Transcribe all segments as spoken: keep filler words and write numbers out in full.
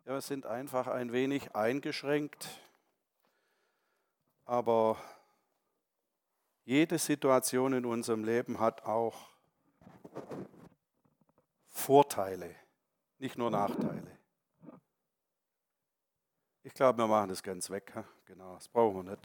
Ja, wir sind einfach ein wenig eingeschränkt, aber jede Situation in unserem Leben hat auch Vorteile, nicht nur Nachteile. Ich glaube, wir machen das ganz weg. He? Genau, das brauchen wir nicht.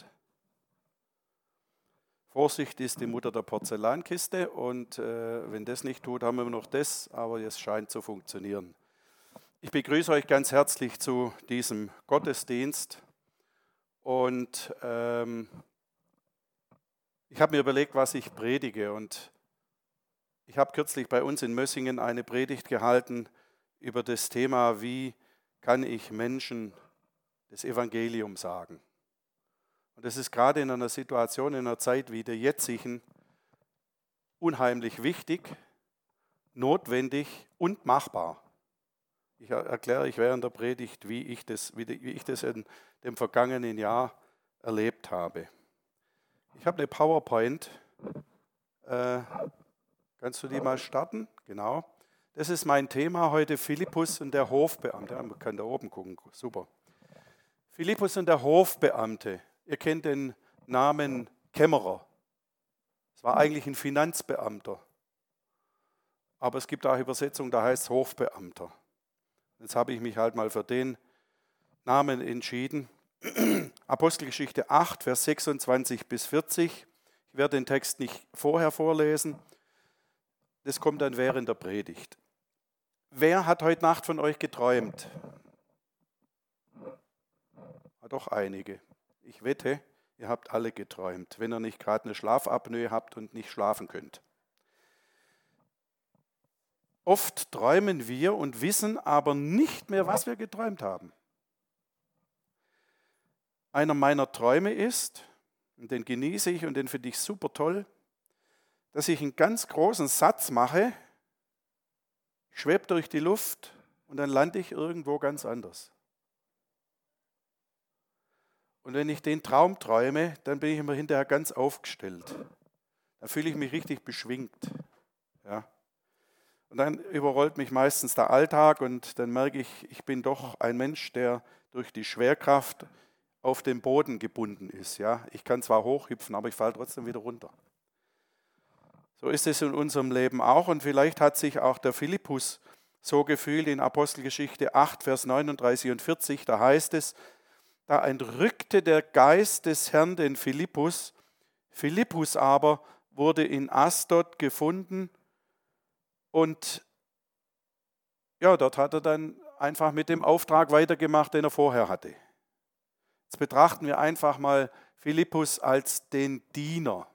Vorsicht ist die Mutter der Porzellankiste und äh, wenn das nicht tut, haben wir noch das, aber es scheint zu funktionieren. Ich begrüße euch ganz herzlich zu diesem Gottesdienst und ähm, ich habe mir überlegt, was ich predige und ich habe kürzlich bei uns in Mössingen eine Predigt gehalten über das Thema, wie kann ich Menschen das Evangelium sagen. Und das ist gerade in einer Situation, in einer Zeit wie der jetzigen unheimlich wichtig, notwendig und machbar. Ich erkläre euch während der Predigt, wie ich das, wie ich das in dem vergangenen Jahr erlebt habe. Ich habe eine PowerPoint. Äh, kannst du die mal starten? Genau. Das ist mein Thema heute, Philippus und der Hofbeamte. Ja, man kann da oben gucken, super. Philippus und der Hofbeamte. Ihr kennt den Namen Kämmerer. Es war eigentlich ein Finanzbeamter. Aber es gibt auch Übersetzungen, da heißt es Hofbeamter. Jetzt habe ich mich halt mal für den Namen entschieden. Apostelgeschichte acht, Vers sechsundzwanzig bis vierzig. Ich werde den Text nicht vorher vorlesen. Das kommt dann während der Predigt. Wer hat heute Nacht von euch geträumt? Ja, doch einige. Ich wette, ihr habt alle geträumt, wenn ihr nicht gerade eine Schlafapnoe habt und nicht schlafen könnt. Oft träumen wir und wissen aber nicht mehr, was wir geträumt haben. Einer meiner Träume ist, und den genieße ich und den finde ich super toll, dass ich einen ganz großen Satz mache, schwebe durch die Luft und dann lande ich irgendwo ganz anders. Und wenn ich den Traum träume, dann bin ich immer hinterher ganz aufgestellt. Dann fühle ich mich richtig beschwingt. Ja. Und dann überrollt mich meistens der Alltag und dann merke ich, ich bin doch ein Mensch, der durch die Schwerkraft auf den Boden gebunden ist. Ja. Ich kann zwar hochhüpfen, aber ich falle trotzdem wieder runter. So ist es in unserem Leben auch und vielleicht hat sich auch der Philippus so gefühlt in Apostelgeschichte acht, Vers neununddreißig und vierzig, da heißt es, da entrückte der Geist des Herrn den Philippus, Philippus aber wurde in Asdod gefunden und ja, dort hat er dann einfach mit dem Auftrag weitergemacht, den er vorher hatte. Jetzt betrachten wir einfach mal Philippus als den Diener.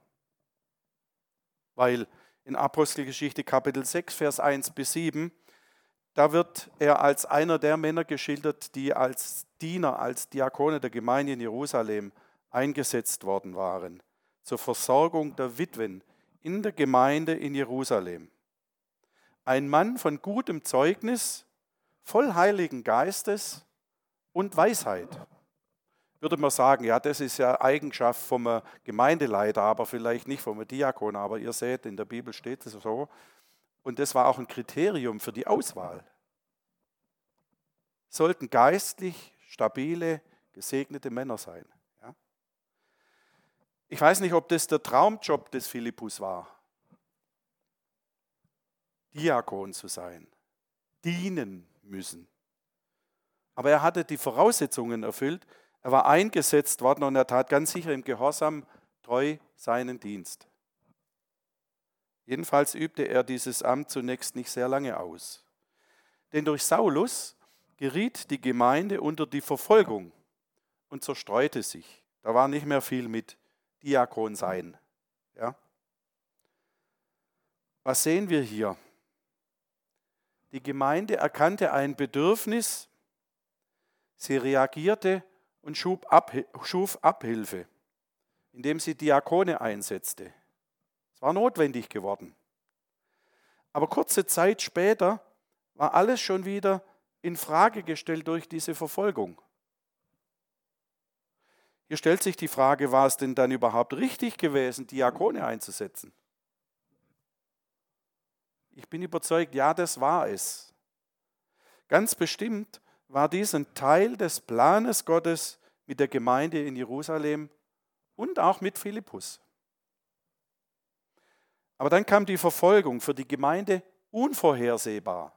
Weil in Apostelgeschichte Kapitel sechs, Vers eins bis sieben, da wird er als einer der Männer geschildert, die als Diener, als Diakone der Gemeinde in Jerusalem eingesetzt worden waren, zur Versorgung der Witwen in der Gemeinde in Jerusalem. Ein Mann von gutem Zeugnis, voll Heiligen Geistes und Weisheit. Würde man sagen, ja, das ist ja Eigenschaft vom Gemeindeleiter, aber vielleicht nicht vom Diakon, aber ihr seht, in der Bibel steht es so. Und das war auch ein Kriterium für die Auswahl. Sollten geistlich stabile, gesegnete Männer sein. Ja? Ich weiß nicht, ob das der Traumjob des Philippus war, Diakon zu sein, dienen müssen. Aber er hatte die Voraussetzungen erfüllt. Er war eingesetzt worden und er tat ganz sicher im Gehorsam treu seinen Dienst. Jedenfalls übte er dieses Amt zunächst nicht sehr lange aus. Denn durch Saulus geriet die Gemeinde unter die Verfolgung und zerstreute sich. Da war nicht mehr viel mit Diakon sein. Ja? Was sehen wir hier? Die Gemeinde erkannte ein Bedürfnis, sie reagierte und schuf Abhilfe, indem sie Diakone einsetzte. Es war notwendig geworden. Aber kurze Zeit später war alles schon wieder in Frage gestellt durch diese Verfolgung. Hier stellt sich die Frage, war es denn dann überhaupt richtig gewesen, Diakone einzusetzen? Ich bin überzeugt, ja, das war es. Ganz bestimmt war dies ein Teil des Planes Gottes mit der Gemeinde in Jerusalem und auch mit Philippus. Aber dann kam die Verfolgung für die Gemeinde unvorhersehbar.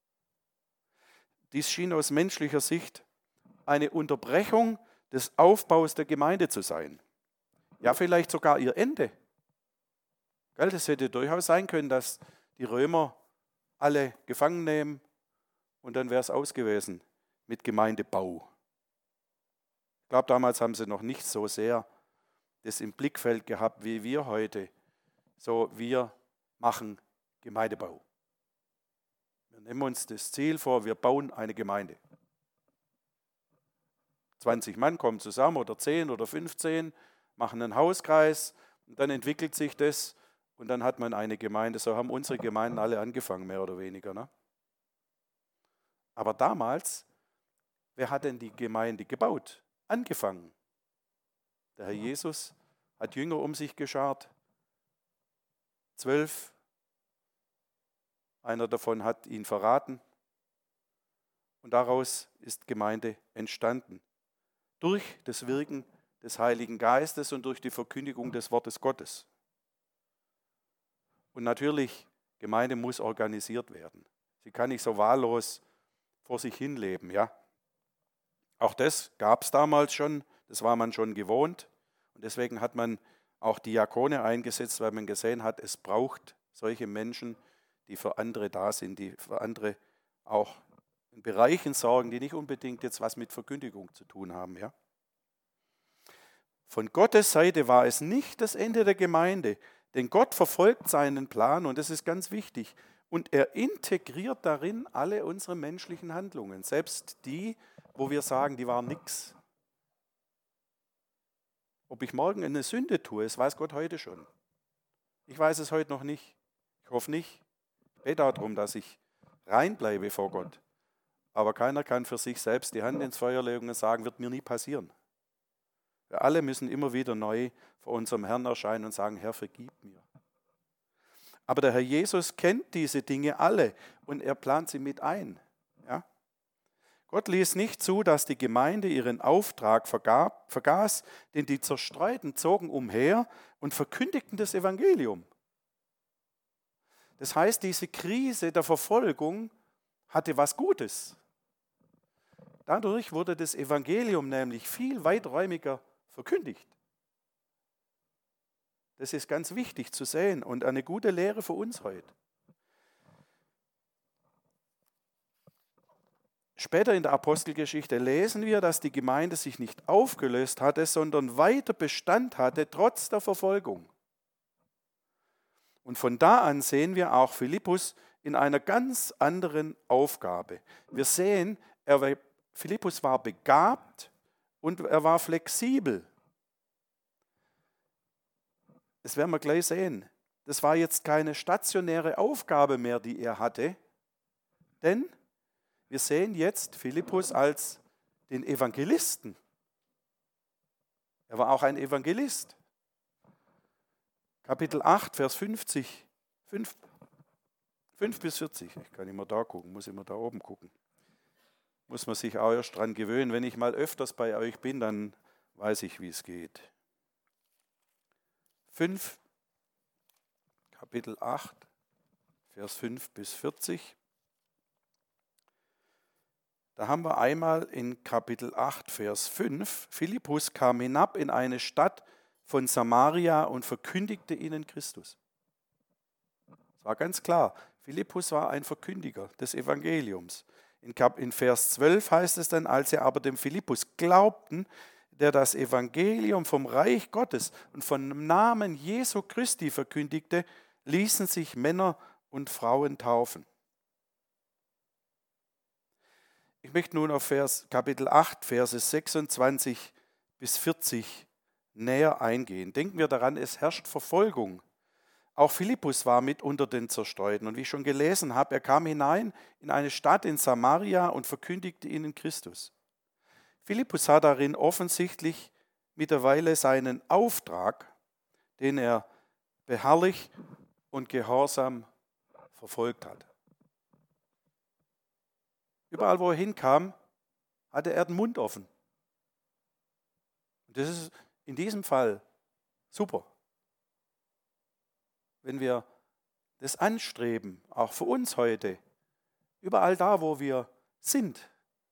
Dies schien aus menschlicher Sicht eine Unterbrechung des Aufbaus der Gemeinde zu sein. Ja, vielleicht sogar ihr Ende. Gell, das hätte durchaus sein können, dass die Römer alle gefangen nehmen und dann wäre es aus gewesen mit Gemeindebau. Ich glaube, damals haben sie noch nicht so sehr das im Blickfeld gehabt, wie wir heute. So, wir machen Gemeindebau. Wir nehmen uns das Ziel vor, wir bauen eine Gemeinde. zwanzig Mann kommen zusammen oder zehn oder fünfzehn, machen einen Hauskreis und dann entwickelt sich das und dann hat man eine Gemeinde. So haben unsere Gemeinden alle angefangen, mehr oder weniger. Ne? Aber damals, wer hat denn die Gemeinde gebaut? Angefangen. Der Herr Jesus hat Jünger um sich geschart, zwölf. Einer davon hat ihn verraten und daraus ist Gemeinde entstanden. Durch das Wirken des Heiligen Geistes und durch die Verkündigung des Wortes Gottes. Und natürlich, Gemeinde muss organisiert werden. Sie kann nicht so wahllos vor sich hin leben, ja. Auch das gab es damals schon, das war man schon gewohnt. Und deswegen hat man auch Diakone eingesetzt, weil man gesehen hat, es braucht solche Menschen, die für andere da sind, die für andere auch in Bereichen sorgen, die nicht unbedingt jetzt was mit Verkündigung zu tun haben, ja. Von Gottes Seite war es nicht das Ende der Gemeinde, denn Gott verfolgt seinen Plan und das ist ganz wichtig. Und er integriert darin alle unsere menschlichen Handlungen, selbst die, wo wir sagen, die waren nix. Ob ich morgen eine Sünde tue, das weiß Gott heute schon. Ich weiß es heute noch nicht. Ich hoffe nicht. Ich bete darum, dass ich rein bleibe vor Gott. Aber keiner kann für sich selbst die Hand ins Feuer legen und sagen, wird mir nie passieren. Wir alle müssen immer wieder neu vor unserem Herrn erscheinen und sagen, Herr, vergib mir. Aber der Herr Jesus kennt diese Dinge alle und er plant sie mit ein. Ja? Gott ließ nicht zu, dass die Gemeinde ihren Auftrag vergab, vergaß, denn die Zerstreuten zogen umher und verkündigten das Evangelium. Das heißt, diese Krise der Verfolgung hatte was Gutes. Dadurch wurde das Evangelium nämlich viel weiträumiger verkündigt. Das ist ganz wichtig zu sehen und eine gute Lehre für uns heute. Später in der Apostelgeschichte lesen wir, dass die Gemeinde sich nicht aufgelöst hatte, sondern weiter Bestand hatte, trotz der Verfolgung. Und von da an sehen wir auch Philippus in einer ganz anderen Aufgabe. Wir sehen, er war, Philippus war begabt und er war flexibel. Das werden wir gleich sehen. Das war jetzt keine stationäre Aufgabe mehr, die er hatte, denn wir sehen jetzt Philippus als den Evangelisten. Er war auch ein Evangelist. Kapitel acht, Vers fünfzig, fünf, fünf bis vierzig. Ich kann immer da gucken, muss immer da oben gucken. Muss man sich auch erst dran gewöhnen. Wenn ich mal öfters bei euch bin, dann weiß ich, wie es geht. fünf, Kapitel acht, Vers fünf bis vierzig. Da haben wir einmal in Kapitel acht, Vers fünf, Philippus kam hinab in eine Stadt von Samaria und verkündigte ihnen Christus. Das war ganz klar, Philippus war ein Verkündiger des Evangeliums. In, Kap- in Vers zwölf heißt es dann, als sie aber dem Philippus glaubten, der das Evangelium vom Reich Gottes und vom Namen Jesu Christi verkündigte, ließen sich Männer und Frauen taufen. Ich möchte nun auf Vers, Kapitel acht, Verse sechsundzwanzig bis vierzig näher eingehen. Denken wir daran, es herrscht Verfolgung. Auch Philippus war mit unter den Zerstreuten. Und wie ich schon gelesen habe, er kam hinein in eine Stadt in Samaria und verkündigte ihnen Christus. Philippus hat darin offensichtlich mittlerweile seinen Auftrag, den er beharrlich und gehorsam verfolgt hat. Überall, wo er hinkam, hatte er den Mund offen. Und das ist in diesem Fall super. Wenn wir das anstreben, auch für uns heute, überall da, wo wir sind,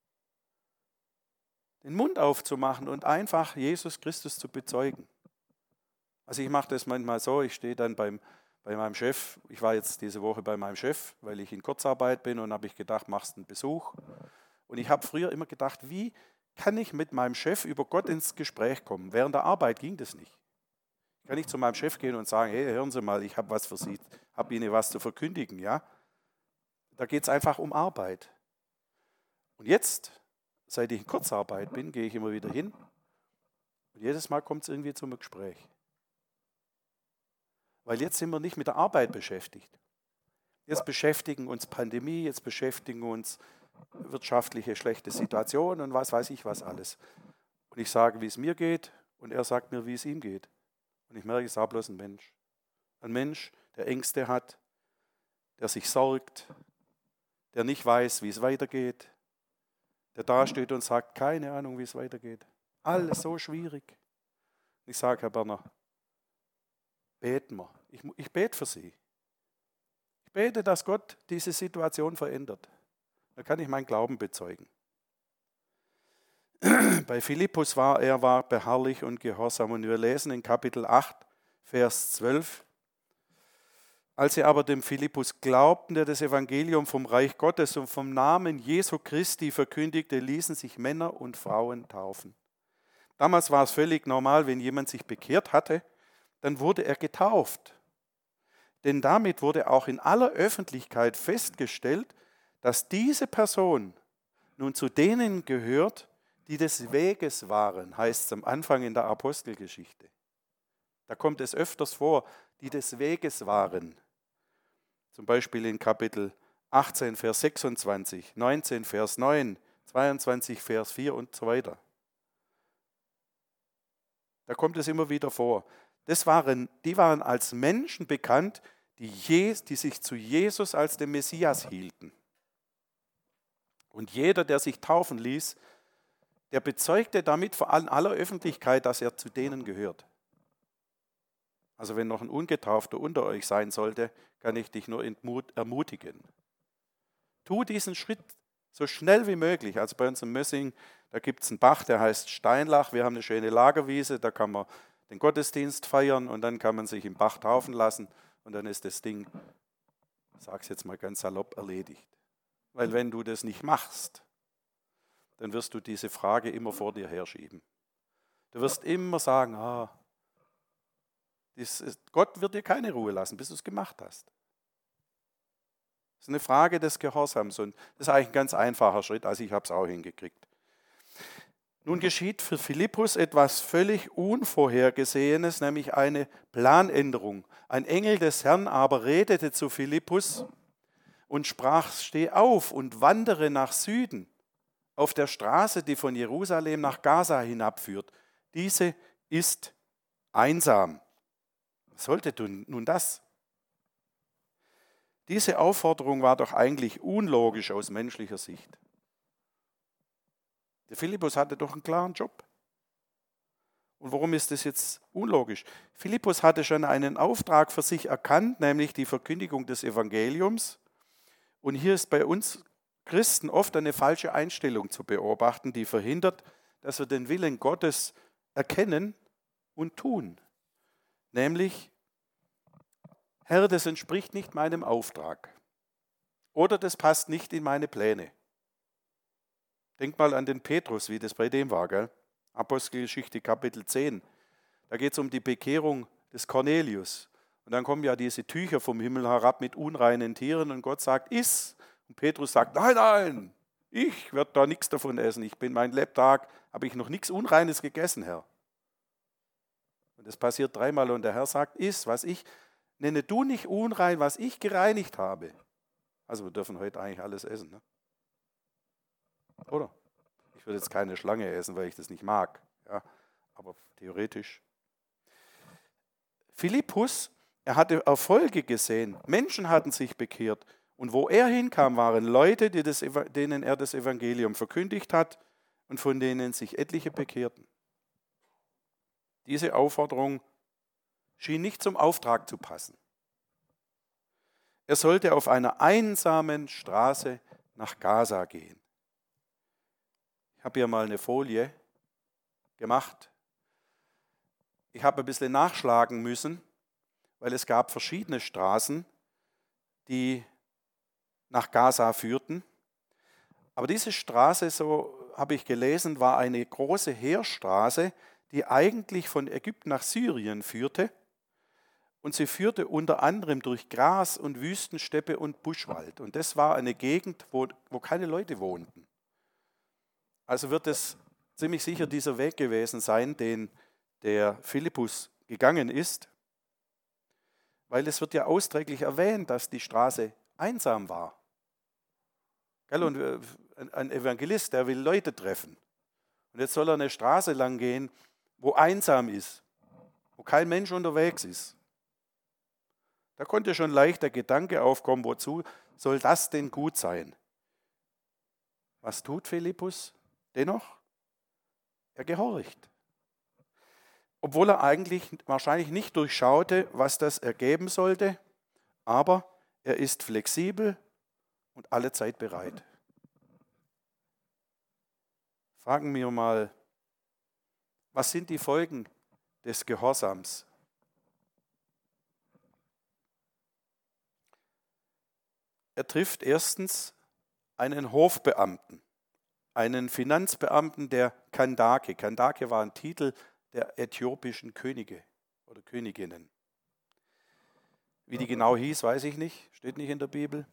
den Mund aufzumachen und einfach Jesus Christus zu bezeugen. Also ich mache das manchmal so, ich stehe dann beim, bei meinem Chef, ich war jetzt diese Woche bei meinem Chef, weil ich in Kurzarbeit bin und habe ich gedacht, machst einen Besuch. Und ich habe früher immer gedacht, wie kann ich mit meinem Chef über Gott ins Gespräch kommen? Während der Arbeit ging das nicht. Ich kann nicht zu meinem Chef gehen und sagen, hey, hören Sie mal, ich habe was für Sie, habe Ihnen was zu verkündigen. Ja? Da geht es einfach um Arbeit. Und jetzt, seit ich in Kurzarbeit bin, gehe ich immer wieder hin und jedes Mal kommt es irgendwie zum Gespräch. Weil jetzt sind wir nicht mit der Arbeit beschäftigt. Jetzt beschäftigen uns Pandemie, jetzt beschäftigen uns wirtschaftliche schlechte Situationen und was weiß ich was alles. Und ich sage, wie es mir geht und er sagt mir, wie es ihm geht. Und ich merke, es ist auch bloß ein Mensch. Ein Mensch, der Ängste hat, der sich sorgt, der nicht weiß, wie es weitergeht, der dasteht und sagt, keine Ahnung, wie es weitergeht. Alles so schwierig. Ich sage, Herr Berner, beten wir. Ich, ich bete für Sie. Ich bete, dass Gott diese Situation verändert. Da kann ich meinen Glauben bezeugen. Bei Philippus war er war beharrlich und gehorsam. Und wir lesen in Kapitel acht, Vers zwölf. Als sie aber dem Philippus glaubten, der das Evangelium vom Reich Gottes und vom Namen Jesu Christi verkündigte, ließen sich Männer und Frauen taufen. Damals war es völlig normal, wenn jemand sich bekehrt hatte, dann wurde er getauft. Denn damit wurde auch in aller Öffentlichkeit festgestellt, dass diese Person nun zu denen gehört, die des Weges waren, heißt es am Anfang in der Apostelgeschichte. Da kommt es öfters vor, die des Weges waren. Zum Beispiel in Kapitel achtzehn, Vers sechsundzwanzig, neunzehn, Vers neun, zweiundzwanzig, Vers vier und so weiter. Da kommt es immer wieder vor. Das waren, die waren als Menschen bekannt, die, Je, die sich zu Jesus als dem Messias hielten. Und jeder, der sich taufen ließ, der bezeugte damit vor allem aller Öffentlichkeit, dass er zu denen gehört. Also wenn noch ein Ungetaufter unter euch sein sollte, kann ich dich nur ermutigen. Tu diesen Schritt so schnell wie möglich. Also bei uns in Mössing, da gibt es einen Bach, der heißt Steinlach. Wir haben eine schöne Lagerwiese, da kann man den Gottesdienst feiern und dann kann man sich im Bach taufen lassen und dann ist das Ding, ich sage es jetzt mal ganz salopp, erledigt. Weil wenn du das nicht machst, dann wirst du diese Frage immer vor dir herschieben. Du wirst immer sagen, ah, das ist, Gott wird dir keine Ruhe lassen, bis du es gemacht hast. Das ist eine Frage des Gehorsams und das ist eigentlich ein ganz einfacher Schritt, also ich habe es auch hingekriegt. Nun geschieht für Philippus etwas völlig Unvorhergesehenes, nämlich eine Planänderung. Ein Engel des Herrn aber redete zu Philippus und sprach, steh auf und wandere nach Süden auf der Straße, die von Jerusalem nach Gaza hinabführt. Diese ist einsam. Was sollte nun das? Diese Aufforderung war doch eigentlich unlogisch aus menschlicher Sicht. Der Philippus hatte doch einen klaren Job. Und warum ist das jetzt unlogisch? Philippus hatte schon einen Auftrag für sich erkannt, nämlich die Verkündigung des Evangeliums. Und hier ist bei uns Christen oft eine falsche Einstellung zu beobachten, die verhindert, dass wir den Willen Gottes erkennen und tun. Nämlich, Herr, das entspricht nicht meinem Auftrag. Oder das passt nicht in meine Pläne. Denk mal an den Petrus, wie das bei dem war, gell? Apostelgeschichte Kapitel zehn. Da geht es um die Bekehrung des Cornelius. Und dann kommen ja diese Tücher vom Himmel herab mit unreinen Tieren und Gott sagt, iss. Und Petrus sagt, nein, nein, ich werde da nichts davon essen. Ich bin mein Lebtag, habe ich noch nichts Unreines gegessen, Herr. Und das passiert dreimal und der Herr sagt, iss, was ich, nenne du nicht unrein, was ich gereinigt habe. Also wir dürfen heute eigentlich alles essen, ne? Oder? Ich würde jetzt keine Schlange essen, weil ich das nicht mag. Ja, aber theoretisch. Philippus, er hatte Erfolge gesehen. Menschen hatten sich bekehrt. Und wo er hinkam, waren Leute, die das, denen er das Evangelium verkündigt hat. und von denen sich etliche bekehrten. Diese Aufforderung schien nicht zum Auftrag zu passen. Er sollte auf einer einsamen Straße nach Gaza gehen. Ich habe hier mal eine Folie gemacht. Ich habe ein bisschen nachschlagen müssen, weil es gab verschiedene Straßen, die nach Gaza führten. Aber diese Straße, so habe ich gelesen, war eine große Heerstraße, die eigentlich von Ägypten nach Syrien führte. Und sie führte unter anderem durch Gras und Wüstensteppe und Buschwald. Und das war eine Gegend, wo, wo keine Leute wohnten. Also wird es ziemlich sicher dieser Weg gewesen sein, den der Philippus gegangen ist. Weil es wird ja ausdrücklich erwähnt, dass die Straße einsam war. Und ein Evangelist, der will Leute treffen. Und jetzt soll er eine Straße lang gehen, wo einsam ist, wo kein Mensch unterwegs ist. Da konnte schon leicht der Gedanke aufkommen, wozu soll das denn gut sein? Was tut Philippus dennoch? Er gehorcht. Obwohl er eigentlich wahrscheinlich nicht durchschaute, was das ergeben sollte, aber er ist flexibel und allezeit bereit. Fragen wir mal, was sind die Folgen des Gehorsams? Er trifft erstens einen Hofbeamten, einen Finanzbeamten der Kandake. Kandake war ein Titel der äthiopischen Könige oder Königinnen. Wie die genau hieß, weiß ich nicht, steht nicht in der Bibel.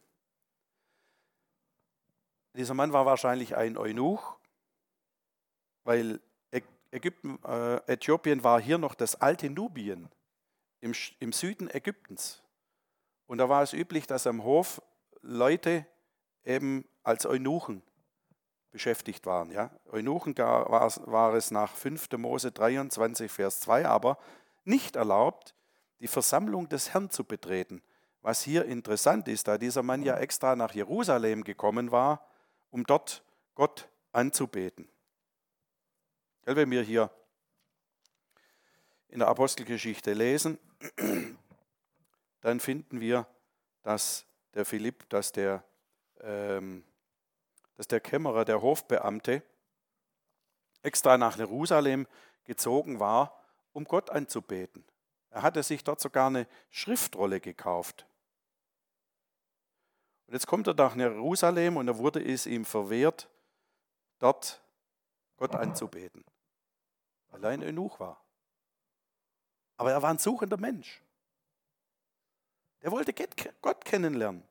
Dieser Mann war wahrscheinlich ein Eunuch, weil Ägypten, äh, Äthiopien war hier noch das alte Nubien im, im Süden Ägyptens. Und da war es üblich, dass am Hof Leute eben als Eunuchen beschäftigt waren. Ja? Eunuchen war, war es nach fünfter Mose dreiundzwanzig, Vers zwei, aber nicht erlaubt, die Versammlung des Herrn zu betreten. Was hier interessant ist, da dieser Mann ja extra nach Jerusalem gekommen war, um dort Gott anzubeten. Wenn wir hier in der Apostelgeschichte lesen, dann finden wir, dass der Philipp, dass der, ähm, dass der Kämmerer, der Hofbeamte, extra nach Jerusalem gezogen war, um Gott anzubeten. Er hatte sich dort sogar eine Schriftrolle gekauft. Und jetzt kommt er nach Jerusalem und da wurde es ihm verwehrt, dort Gott anzubeten, weil er ein Eunuch war. Aber er war ein suchender Mensch. Der wollte Gott kennenlernen.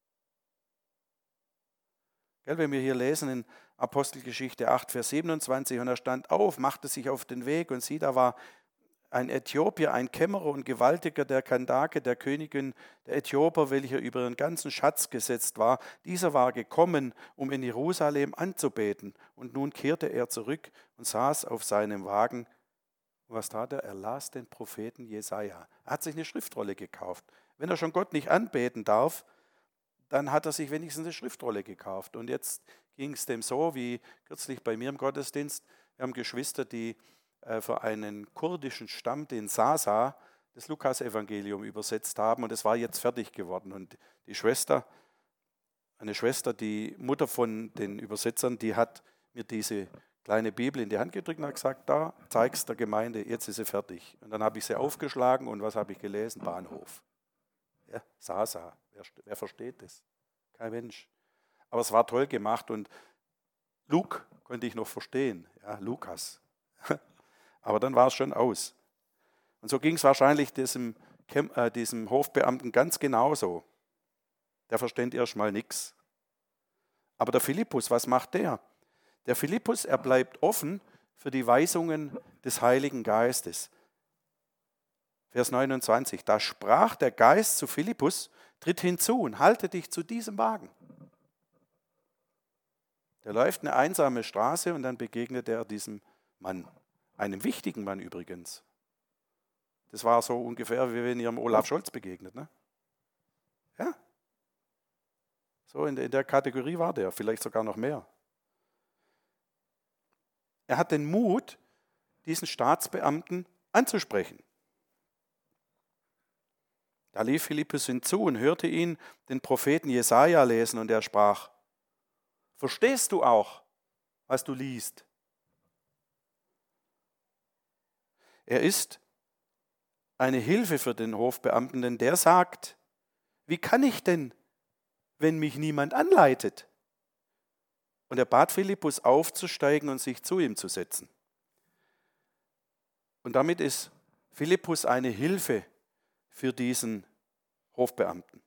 Wenn wir hier lesen in Apostelgeschichte acht, Vers siebenundzwanzig, und er stand auf, machte sich auf den Weg und sieht, da war ein Äthiopier, ein Kämmerer und Gewaltiger der Kandake, der Königin der Äthioper, welcher über ihren ganzen Schatz gesetzt war. Dieser war gekommen, um in Jerusalem anzubeten. Und nun kehrte er zurück und saß auf seinem Wagen. Und was tat er? Er las den Propheten Jesaja. Er hat sich eine Schriftrolle gekauft. Wenn er schon Gott nicht anbeten darf, dann hat er sich wenigstens eine Schriftrolle gekauft. Und jetzt ging es dem so, wie kürzlich bei mir im Gottesdienst. Wir haben Geschwister, die äh, für einen kurdischen Stamm, den Sasa, das Lukas-Evangelium übersetzt haben. Und es war jetzt fertig geworden. Und die Schwester, eine Schwester, die Mutter von den Übersetzern, die hat mir diese kleine Bibel in die Hand gedrückt und hat gesagt, da, zeig's der Gemeinde, jetzt ist sie fertig. Und dann habe ich sie aufgeschlagen und was habe ich gelesen? Bahnhof. Ja, Sasa, wer, wer versteht das? Kein Mensch. Aber es war toll gemacht und Luke konnte ich noch verstehen, ja, Lukas. Aber dann war es schon aus. Und so ging es wahrscheinlich diesem, äh, diesem Hofbeamten ganz genauso. Der versteht erstmal nichts. Aber der Philippus, was macht der? Der Philippus, er bleibt offen für die Weisungen des Heiligen Geistes. Vers neunundzwanzig, da sprach der Geist zu Philippus, tritt hinzu und halte dich zu diesem Wagen. Der läuft eine einsame Straße und dann begegnet er diesem Mann, einem wichtigen Mann übrigens. Das war so ungefähr, wie wenn ihr dem Olaf Scholz begegnet. Ne? Ja, so in der Kategorie war der, vielleicht sogar noch mehr. Er hat den Mut, diesen Staatsbeamten anzusprechen. Da lief Philippus hinzu und hörte ihn den Propheten Jesaja lesen und er sprach: Verstehst du auch, was du liest? Er ist eine Hilfe für den Hofbeamten, denn der sagt: Wie kann ich denn, wenn mich niemand anleitet? Und er bat Philippus aufzusteigen und sich zu ihm zu setzen. Und damit ist Philippus eine Hilfe für diesen Hofbeamten.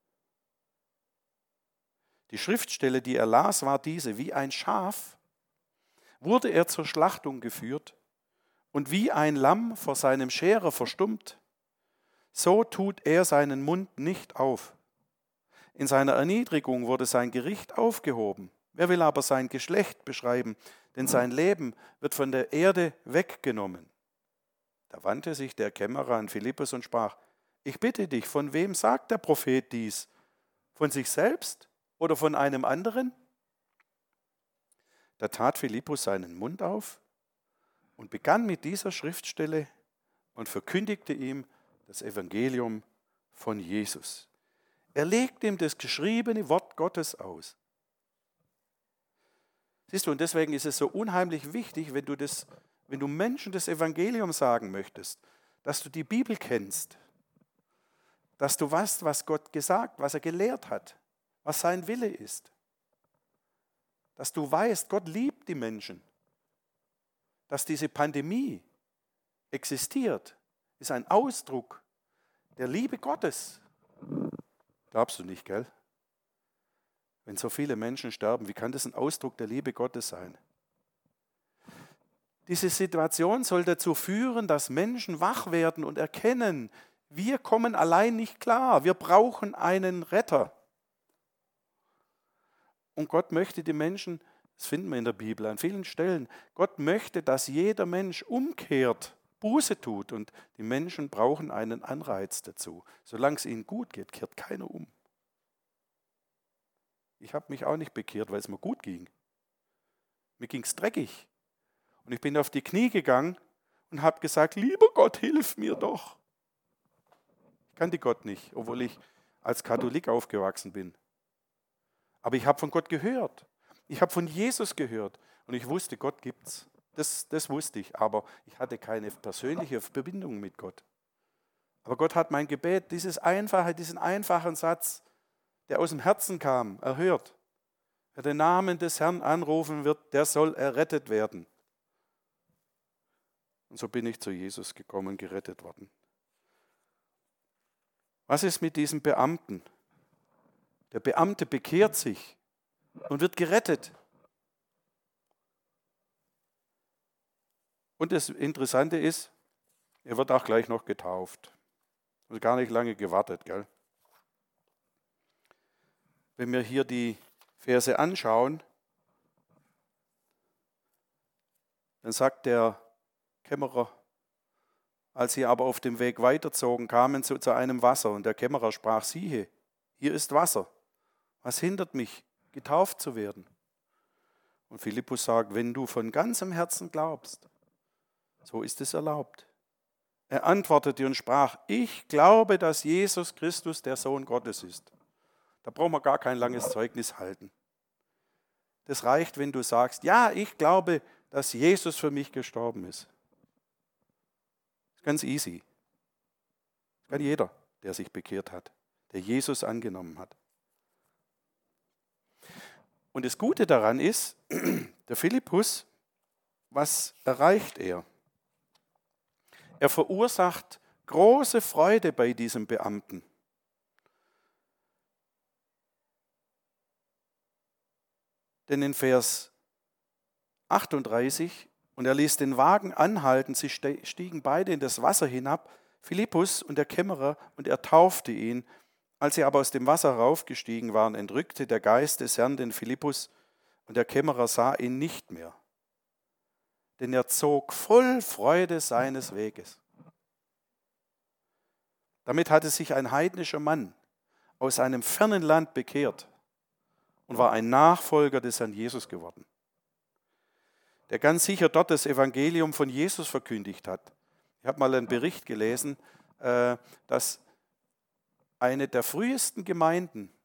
Die Schriftstelle, die er las, war diese: Wie ein Schaf wurde er zur Schlachtung geführt und wie ein Lamm vor seinem Scherer verstummt, so tut er seinen Mund nicht auf. In seiner Erniedrigung wurde sein Gericht aufgehoben. Wer will aber sein Geschlecht beschreiben? Denn sein Leben wird von der Erde weggenommen. Da wandte sich der Kämmerer an Philippus und sprach: Ich bitte dich, von wem sagt der Prophet dies? Von sich selbst oder von einem anderen? Da tat Philippus seinen Mund auf und begann mit dieser Schriftstelle und verkündigte ihm das Evangelium von Jesus. Er legte ihm das geschriebene Wort Gottes aus. Siehst du, und deswegen ist es so unheimlich wichtig, wenn du, das, wenn du Menschen das Evangelium sagen möchtest, dass du die Bibel kennst, dass du weißt, was Gott gesagt, was er gelehrt hat, was sein Wille ist. Dass du weißt, Gott liebt die Menschen. Dass diese Pandemie existiert, ist ein Ausdruck der Liebe Gottes. Glaubst du nicht, gell? Wenn so viele Menschen sterben, wie kann das ein Ausdruck der Liebe Gottes sein? Diese Situation soll dazu führen, dass Menschen wach werden und erkennen, wir kommen allein nicht klar, wir brauchen einen Retter. Und Gott möchte die Menschen, das finden wir in der Bibel an vielen Stellen, Gott möchte, dass jeder Mensch umkehrt, Buße tut und die Menschen brauchen einen Anreiz dazu. Solange es ihnen gut geht, kehrt keiner um. Ich habe mich auch nicht bekehrt, weil es mir gut ging. Mir ging es dreckig. Und ich bin auf die Knie gegangen und habe gesagt, lieber Gott, hilf mir doch. Ich kannte Gott nicht, obwohl ich als Katholik aufgewachsen bin. Aber ich habe von Gott gehört. Ich habe von Jesus gehört. Und ich wusste, Gott gibt's. Das, das wusste ich. Aber ich hatte keine persönliche Verbindung mit Gott. Aber Gott hat mein Gebet, dieses einfache, diesen einfachen Satz, der aus dem Herzen kam, erhört. Wer den Namen des Herrn anrufen wird, der soll errettet werden. Und so bin ich zu Jesus gekommen, gerettet worden. Was ist mit diesem Beamten? Der Beamte bekehrt sich und wird gerettet. Und das Interessante ist, er wird auch gleich noch getauft. Also gar nicht lange gewartet, gell? Wenn wir hier die Verse anschauen, dann sagt der Kämmerer, als sie aber auf dem Weg weiterzogen, kamen sie zu einem Wasser und der Kämmerer sprach, siehe, hier ist Wasser. Was hindert mich, getauft zu werden? Und Philippus sagt, wenn du von ganzem Herzen glaubst, so ist es erlaubt. Er antwortete und sprach, ich glaube, dass Jesus Christus der Sohn Gottes ist. Da brauchen wir gar kein langes Zeugnis halten. Das reicht, wenn du sagst, ja, ich glaube, dass Jesus für mich gestorben ist. Das ist ganz easy. Das kann jeder, der sich bekehrt hat, der Jesus angenommen hat. Und das Gute daran ist, der Philippus, was erreicht er? Er verursacht große Freude bei diesem Beamten. Denn in Vers achtunddreißig, und er ließ den Wagen anhalten, sie stiegen beide in das Wasser hinab, Philippus und der Kämmerer, und er taufte ihn. Als sie aber aus dem Wasser heraufgestiegen waren, entrückte der Geist des Herrn den Philippus, und der Kämmerer sah ihn nicht mehr. Denn er zog voll Freude seines Weges. Damit hatte sich ein heidnischer Mann aus einem fernen Land bekehrt und war ein Nachfolger des Herrn Jesus geworden. der ganz sicher dort das Evangelium von Jesus verkündigt hat. Ich habe mal einen Bericht gelesen, dass eine der frühesten Gemeinden